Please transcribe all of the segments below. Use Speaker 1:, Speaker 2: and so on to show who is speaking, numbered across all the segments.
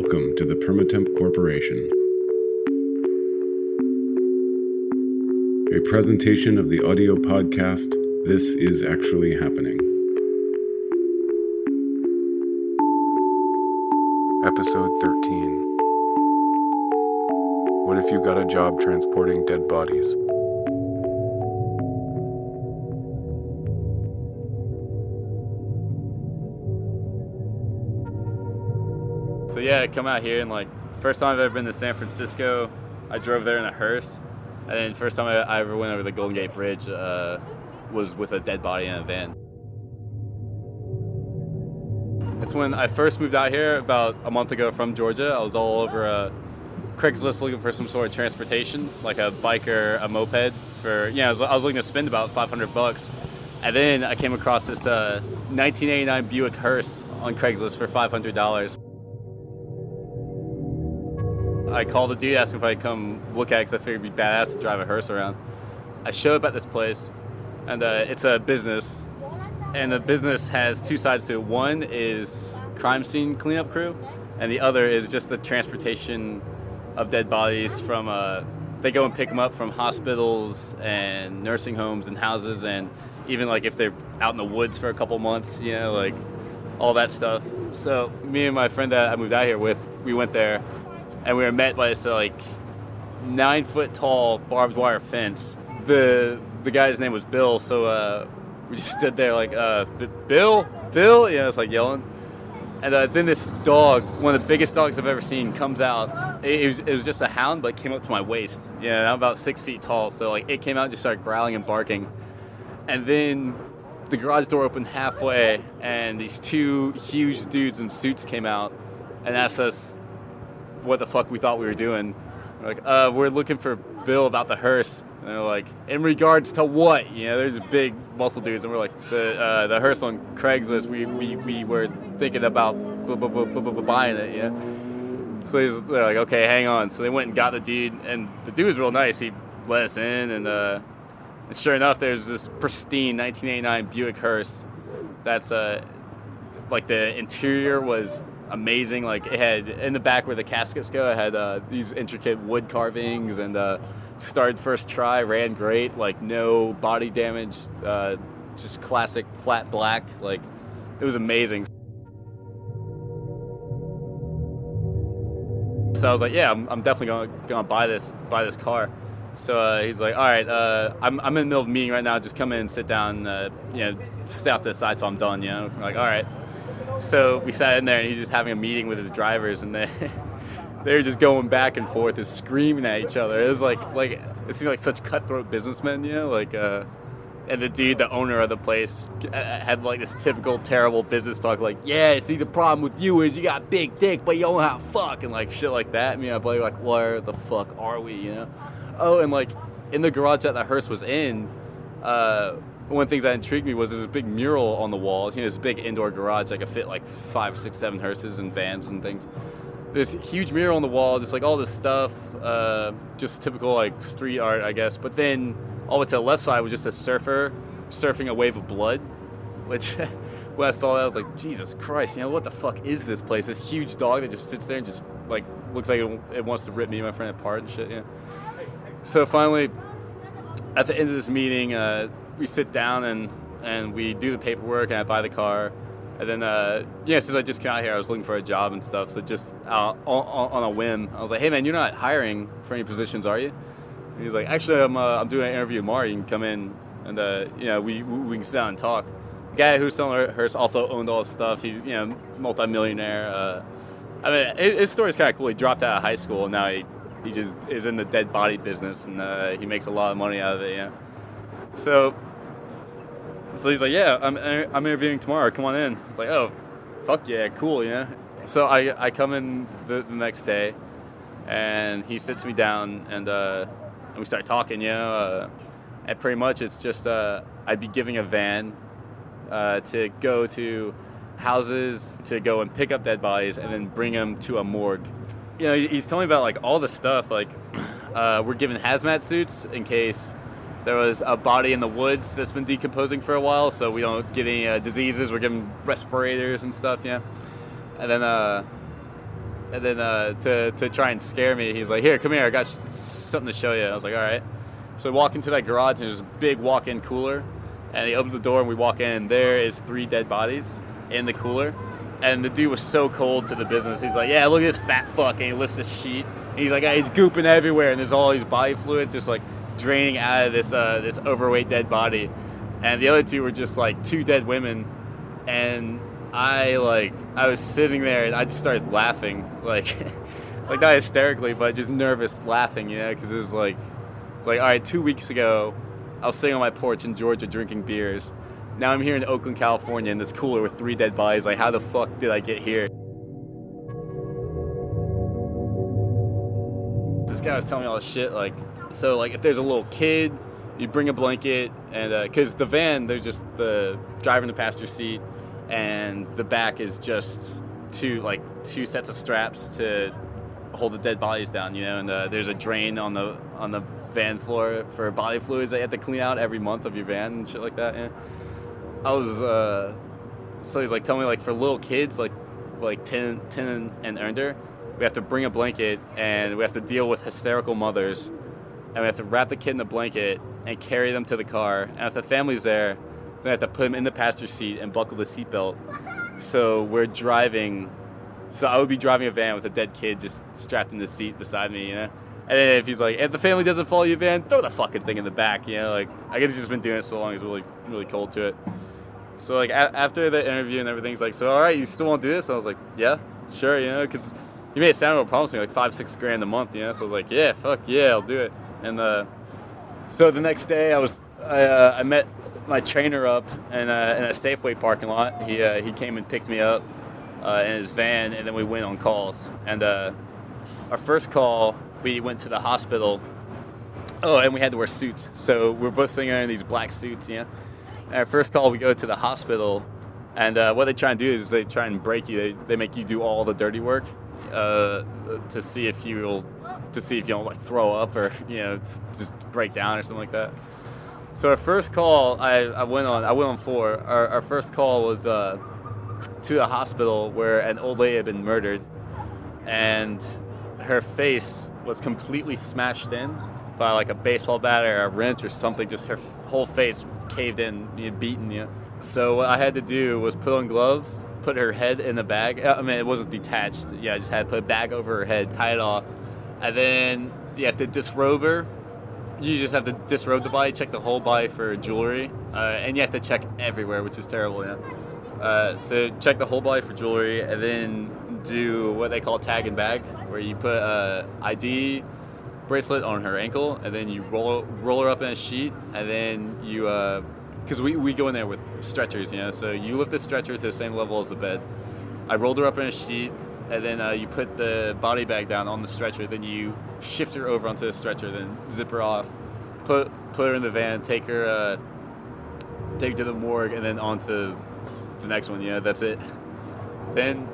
Speaker 1: Welcome to the Permatemp Corporation. A presentation of the audio podcast, This Is Actually Happening. Episode 13. What if you got a job transporting dead bodies?
Speaker 2: So yeah, I come out here and first time I've ever been to San Francisco, I drove there in a hearse. And then first time I ever went over the Golden Gate Bridge was with a dead body in a van. That's when I first moved out here about a month ago from Georgia. I was all over Craigslist looking for some sort of transportation, like a bike or a moped I was looking to spend about $500. And then I came across this 1989 Buick hearse on Craigslist for $500. I called the dude, asked him if I'd come look at it because I figured it'd be badass to drive a hearse around. I show up at this place, and it's a business, and the business has two sides to it. One is crime scene cleanup crew, and the other is just the transportation of dead bodies from, they go and pick them up from hospitals and nursing homes and houses, and even if they're out in the woods for a couple months, all that stuff. So me and my friend that I moved out here with, we went there. And we were met by this 9-foot tall barbed wire fence. The guy's name was Bill, so we just stood there Bill, it's yelling. And then this dog, one of the biggest dogs I've ever seen, comes out. It was just a hound, but it came up to my waist. I'm about 6 feet tall, so it came out and just started growling and barking. And then the garage door opened halfway, and these two huge dudes in suits came out and asked us what the fuck we thought we were doing. We're we're looking for Bill about the hearse. And they're like, in regards to what? There's big muscle dudes, and we're like, the hearse on Craigslist. We were thinking about buying it. So they're like, okay, hang on. So they went and got the dude, and the dude was real nice. He let us in, and sure enough, there's this pristine 1989 Buick hearse. That's the interior was amazing. It had, in the back where the caskets go, it had these intricate wood carvings, and started first try, ran great, no body damage, just classic flat black. It was amazing. So I was like, yeah, I'm definitely gonna buy this car. So he's like, all right, I'm in the middle of a meeting right now, just come in and sit down, stay off to the side till I'm done. We're like, all right. So we sat in there, and he's just having a meeting with his drivers, and they were just going back and forth and screaming at each other. It was it seemed like such cutthroat businessmen, and the dude, the owner of the place, had this typical terrible business talk, yeah, see, the problem with you is you got big dick, but you don't know how to fuck, and shit like that. I'm where the fuck are we, Oh, and in the garage that the hearse was in, one of the things that intrigued me was there's a big mural on the wall. This big indoor garage that could fit 5, 6, 7 hearses and vans and things. There's a huge mural on the wall, just all this stuff, just typical street art, I guess. But then all the way to the left side was just a surfer surfing a wave of blood, which when I saw that I was like, Jesus Christ, what the fuck is this place? This huge dog that just sits there and just looks like it wants to rip me and my friend apart and shit. So finally, at the end of this meeting, we sit down and we do the paperwork, and I buy the car. And then, since I just came out here, I was looking for a job and stuff. So just on a whim, I was like, hey, man, you're not hiring for any positions, are you? And he's like, actually, I'm doing an interview tomorrow. You can come in and, we can sit down and talk. The guy who's selling hearse also owned all this stuff. He's, multi-millionaire. His story's kind of cool. He dropped out of high school, and now he just is in the dead body business, and he makes a lot of money out of it, So he's like, yeah, I'm interviewing tomorrow. Come on in. It's like, oh, fuck yeah, cool, So I come in the next day, and he sits me down, and we start talking, and pretty much it's just I'd be giving a van to go to houses to go and pick up dead bodies and then bring them to a morgue. He's telling me about all the stuff. We're given hazmat suits in case there was a body in the woods that's been decomposing for a while, so we don't get any diseases. We're given respirators and stuff, And then And then to try and scare me, he's like, here, come here, I got something to show you. I was like, all right. So we walk into that garage, and there's a big walk-in cooler. And he opens the door, and we walk in, and there is 3 dead bodies in the cooler. And the dude was so cold to the business. He's like, yeah, look at this fat fuck. And he lifts this sheet. And he's like, yeah, he's gooping everywhere. And there's all these body fluids just like draining out of this overweight dead body. And the other 2 were just like 2 dead women. And I was sitting there and I just started laughing, like not hysterically, but just nervous laughing, because it was like, all right, 2 weeks ago, I was sitting on my porch in Georgia drinking beers. Now I'm here in Oakland, California, in this cooler with 3 dead bodies. Like, how the fuck did I get here? This guy was telling me all this shit, so if there's a little kid, you bring a blanket, and because the van, there's just the driver in the passenger seat, and the back is just 2 sets of straps to hold the dead bodies down, and there's a drain on the van floor for body fluids that you have to clean out every month of your van and shit like that. Yeah. I was so he's like, tell me, for little kids like 10 and under, we have to bring a blanket and we have to deal with hysterical mothers, and we have to wrap the kid in the blanket and carry them to the car. And if the family's there, we have to put them in the passenger seat and buckle the seatbelt. So we're driving. So I would be driving a van with a dead kid just strapped in the seat beside me, And then if he's like, if the family doesn't follow your van, throw the fucking thing in the back, I guess he's just been doing it so long, he's really, really cold to it. So after the interview and everything, he's like, so all right, you still want to do this? And I was like, yeah, sure, because he made it sound real promising, like $5-6 grand a month, So I was like, yeah, fuck yeah, I'll do it. And so the next day I met my trainer up in a Safeway parking lot. He came and picked me up in his van, and then we went on calls. And our first call, we went to the hospital. Oh, and we had to wear suits. So we're both sitting there in these black suits, And our first call, we go to the hospital, and what they try and do is they try and break you. They make you do all the dirty work to see if you don't throw up or just break down or something like that. So our first call, I went on 4. Our first call was to the hospital where an old lady had been murdered, and her face was completely smashed in by a baseball bat or a wrench or something. Just her whole face caved in, beaten. So what I had to do was put on gloves, put her head in a bag. I mean, it wasn't detached. I just had to put a bag over her head, tie it off, and then you have to disrobe her. You just have to disrobe the body, check the whole body for jewelry, and you have to check everywhere, which is terrible. So check the whole body for jewelry, and then do what they call tag and bag, where you put a ID bracelet on her ankle, and then you roll her up in a sheet, and then you, because we go in there with stretchers, so you lift the stretcher to the same level as the bed. I rolled her up in a sheet, and then you put the body bag down on the stretcher, then you shift her over onto the stretcher, then zip her off, put her in the van, take her to the morgue, and then on to the next one. That's it. Then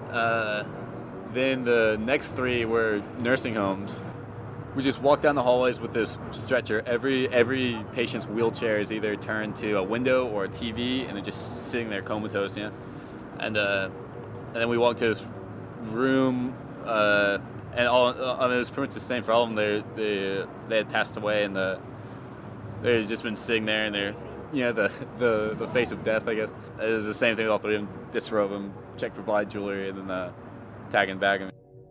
Speaker 2: the next 3 were nursing homes. We just walk down the hallways with this stretcher. Every patient's wheelchair is either turned to a window or a TV, and they're just sitting there comatose. And then we walk to this room, and all. It was pretty much the same for all of them. They had passed away, and they had just been sitting there, and they're the face of death, I guess. It was the same thing with all 3 of them. Disrobe them, check for body jewelry, and then tag and bag them.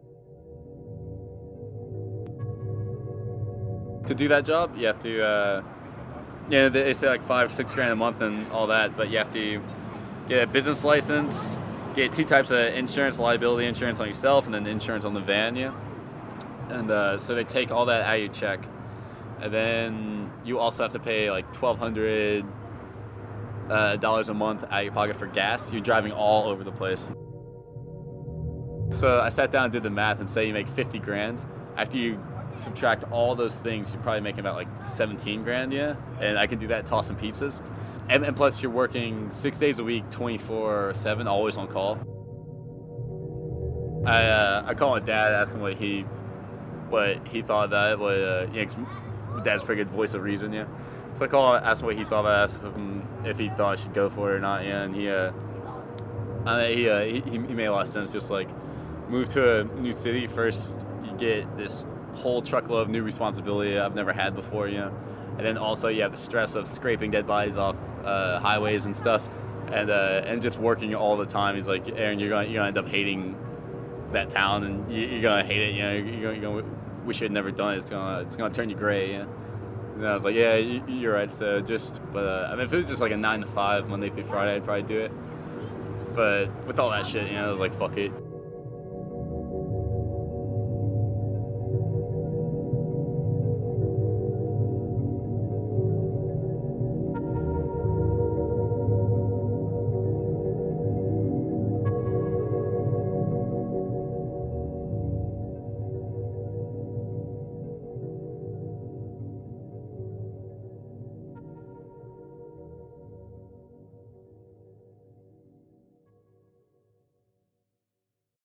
Speaker 2: To do that job, you have to, they say $5-6 grand a month and all that, but you have to get a business license, get 2 types of insurance, liability insurance on yourself, and then insurance on the van, And so they take all that out of your check, and then you also have to pay $1,200 dollars a month out of your pocket for gas. You're driving all over the place. So I sat down and did the math, and say you make 50 grand. After you subtract all those things, you're probably making about 17 grand, and I can do that tossing pizzas. And plus you're working 6 days a week, 24/7, always on call. I called my dad, asked him what he thought of that. Dad's a pretty good voice of reason, So I called, asked him what he thought of it, asked him if he thought I should go for it or not, and he made a lot of sense. Just move to a new city, first you get this whole truckload of new responsibility I've never had before, you know. And then also you have the stress of scraping dead bodies off highways and stuff, and just working all the time. He's like, Aaron, you're gonna end up hating that town, and you're gonna hate it. You know, you're gonna wish you had never done it. It's gonna turn you gray. You know? And I was like, yeah, you're right. So I mean, if it was just like a 9 to 5 Monday through Friday, I'd probably do it. But with all that shit, you know, I was like, fuck it.